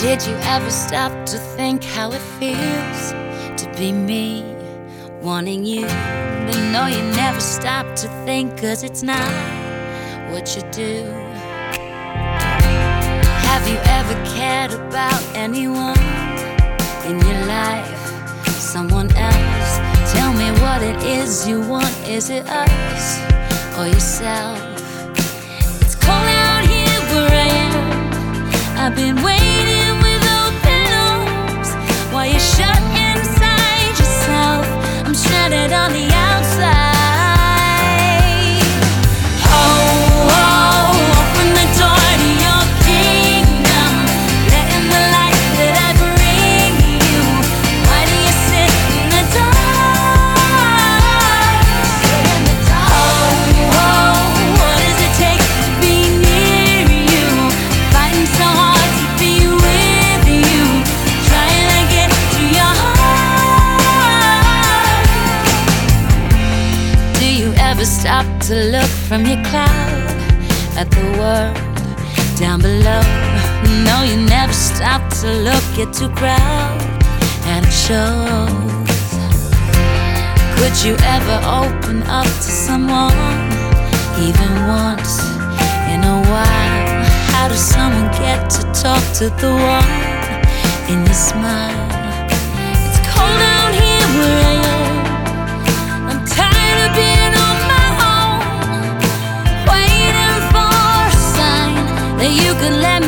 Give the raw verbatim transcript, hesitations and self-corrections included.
Did you ever stop to think how it feels to be me, wanting you? But no, you never stop to think, 'cause it's not what you do. Have you ever cared about anyone in your life? Someone else? Tell me what it is you want. Is it us or yourself? It's cold out here where I am. I've been waiting with open arms while you're shut inside yourself. I'm shredded on the outside. Oh, oh, open the door to your kingdom. Let in the light that I bring you. Why do you sit in the dark? Sit in the dark. Oh, oh, what does it take to be near you? Fighting so hard to be with you. Trying to get to your heart. Do you ever stop to look from your cloud at the world down below? No, you never stop to look. You're too proud, and it shows. Could you ever open up to someone, even once in a while? How does someone get to talk to the one in your smile? It's cold out here where I am. I'm tired of being on my own, waiting for a sign that you could let